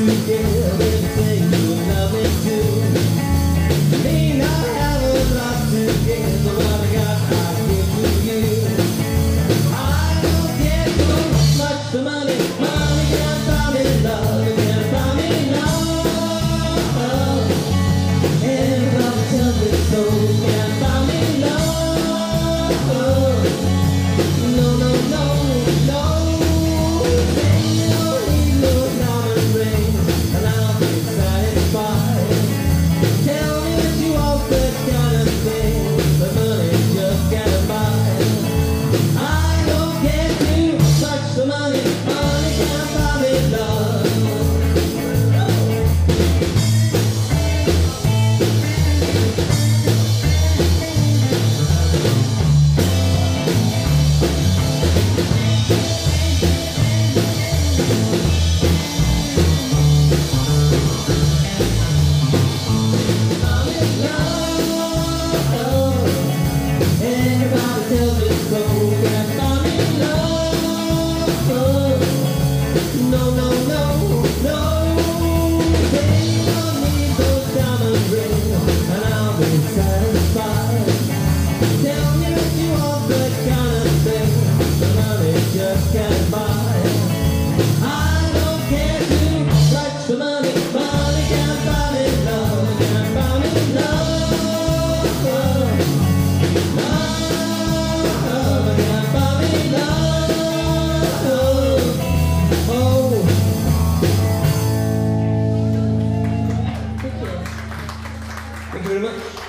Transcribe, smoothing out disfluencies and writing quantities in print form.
give everything you love me to. May not have a lot to give, but what I got I give to you. I don't get so much for money. Money can't buy me love, it can't buy me love. Everybody tells me so, can't buy me love. No, no, no, no. Say you don't need no diamond ring, and I'll be satisfied. Tell me that you want that kind of thing, but money just can't buy. I don't care too much for money. Money can't buy me love. Everybody tells me so, can't buy me love. No, no, no, no. Say you don't need those diamond rings, and I'll be satisfied. Tell me that you want that kind of thing, but money just can't buy. I don't care too much for money. Money can't buy me love, can't buy me love.